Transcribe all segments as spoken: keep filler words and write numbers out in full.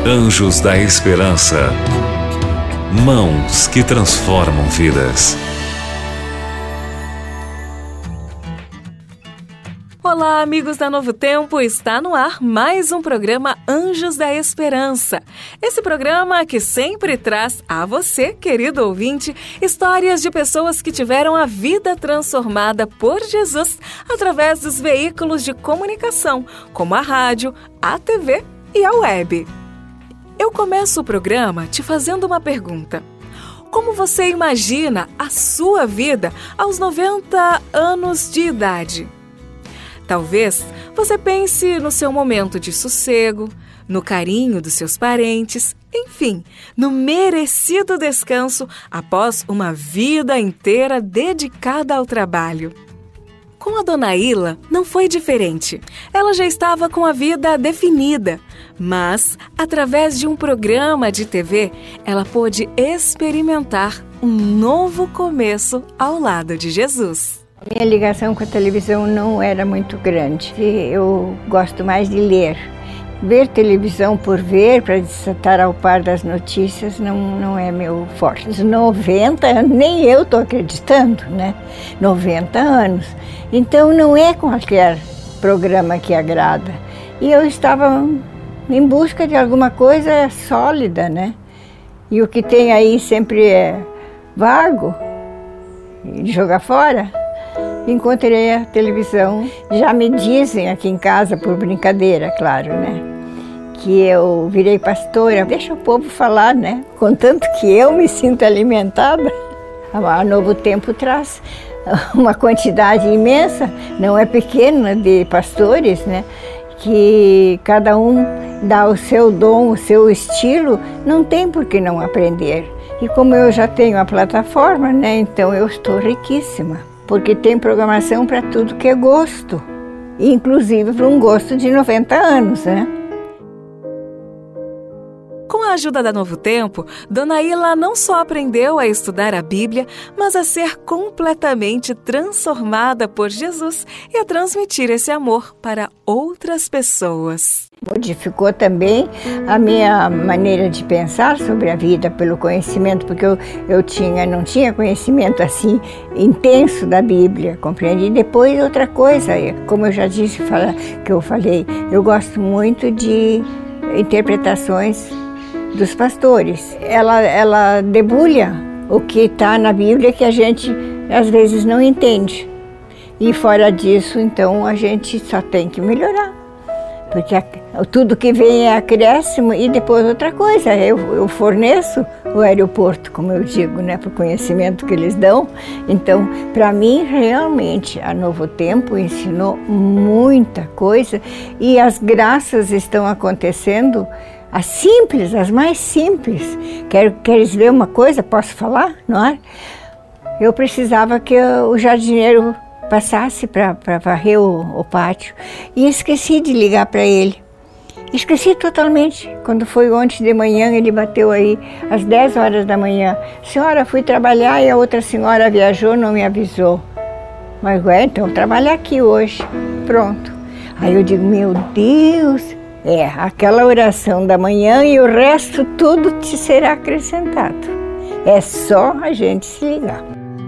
Anjos da Esperança. Mãos que transformam vidas. Olá, amigos da Novo Tempo, está no ar mais um programa Anjos da Esperança. Esse programa que sempre traz a você, querido ouvinte, histórias de pessoas que tiveram a vida transformada por Jesus através dos veículos de comunicação, como a rádio, a T V e a web. Eu começo o programa te fazendo uma pergunta. Como você imagina a sua vida aos noventa anos de idade? Talvez você pense no seu momento de sossego, no carinho dos seus parentes, enfim, no merecido descanso após uma vida inteira dedicada ao trabalho. Com a Dona Ila não foi diferente. Ela já estava com a vida definida, mas, através de um programa de T V, ela pôde experimentar um novo começo ao lado de Jesus. Minha ligação com a televisão não era muito grande. Eu gosto mais de ler. Ver televisão por ver, para estar ao par das notícias, não, não é meu forte. Os noventa anos, nem eu estou acreditando, né? noventa anos. Então não é qualquer programa que agrada. E eu estava em busca de alguma coisa sólida, né? E o que tem aí sempre é vago, de jogar fora. Encontrei a televisão. Já me dizem aqui em casa, por brincadeira, claro, né? Que eu virei pastora. Deixa o povo falar, né? Contanto que eu me sinto alimentada. A Novo Tempo traz uma quantidade imensa, não é pequena, de pastores, né? Que cada um dá o seu dom, o seu estilo, não tem por que não aprender. E como eu já tenho a plataforma, né? Então eu estou riquíssima. Porque tem programação para tudo que é gosto, inclusive para um gosto de noventa anos, né? Com a ajuda da Novo Tempo, Dona Ila não só aprendeu a estudar a Bíblia, mas a ser completamente transformada por Jesus e a transmitir esse amor para outras pessoas. Modificou também a minha maneira de pensar sobre a vida pelo conhecimento, porque eu, eu tinha, não tinha conhecimento assim intenso da Bíblia, compreendi. Depois outra coisa, como eu já disse, fala, que eu falei, eu gosto muito de interpretações dos pastores. Ela, ela debulha o que está na Bíblia que a gente às vezes não entende. E fora disso, então, a gente só tem que melhorar. Porque a, tudo que vem é acréscimo e depois outra coisa. Eu, eu forneço o aeroporto, como eu digo, né, para o conhecimento que eles dão. Então, para mim, realmente, a Novo Tempo ensinou muita coisa e as graças estão acontecendo. As simples, as mais simples. Quer, queres ver uma coisa? Posso falar? Não é? Eu precisava que o jardineiro passasse para varrer o, o pátio e esqueci de ligar para ele. Esqueci totalmente. Quando foi ontem de manhã, ele bateu aí às dez horas da manhã. Senhora, fui trabalhar e a outra senhora viajou, não me avisou. Mas, ué, então trabalhar aqui hoje. Pronto. Aí eu digo, meu Deus... É, aquela oração da manhã e o resto tudo te será acrescentado. É só a gente se ligar.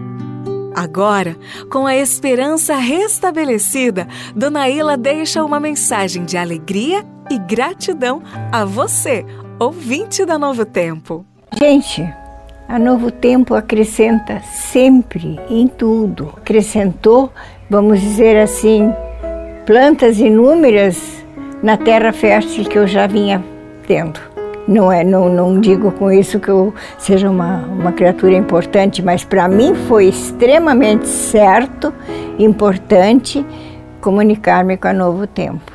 Agora, com a esperança restabelecida, Dona Ila deixa uma mensagem de alegria e gratidão a você, ouvinte da Novo Tempo. Gente, a Novo Tempo acrescenta sempre em tudo. Acrescentou, vamos dizer assim, plantas inúmeras na terra fértil que eu já vinha tendo. Não, é, não, não digo com isso que eu seja uma, uma criatura importante, mas para mim foi extremamente certo, importante, comunicar-me com a Novo Tempo.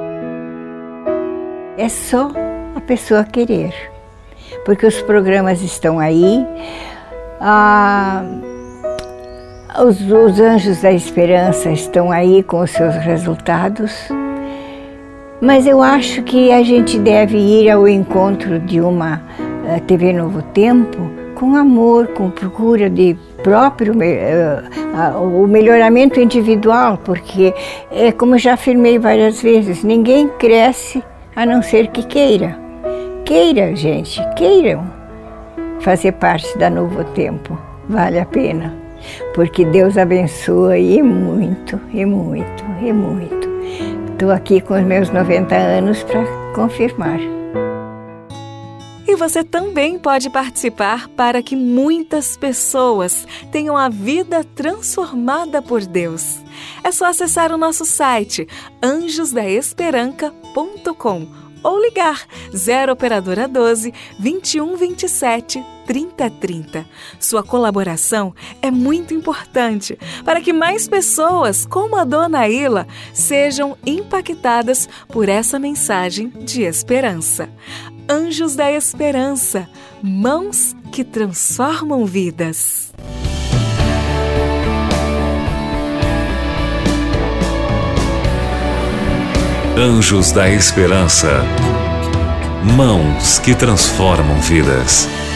É só a pessoa querer, porque os programas estão aí, ah, os, os Anjos da Esperança estão aí com os seus resultados. Mas eu acho que a gente deve ir ao encontro de uma uh, T V Novo Tempo com amor, com procura de próprio uh, uh, o melhoramento individual, porque, é, como já afirmei várias vezes, ninguém cresce a não ser que queira. queira, gente, queiram fazer parte da Novo Tempo. Vale a pena, porque Deus abençoa e muito, e muito, e muito. Estou aqui com os meus noventa anos para confirmar. E você também pode participar para que muitas pessoas tenham a vida transformada por Deus. É só acessar o nosso site anjos da esperança ponto com ou ligar zero operadora doze, vinte e um, vinte e sete, trinta, trinta. Sua colaboração é muito importante para que mais pessoas, como a Dona Ila, sejam impactadas por essa mensagem de esperança. Anjos da Esperança, mãos que transformam vidas. Anjos da Esperança, mãos que transformam vidas.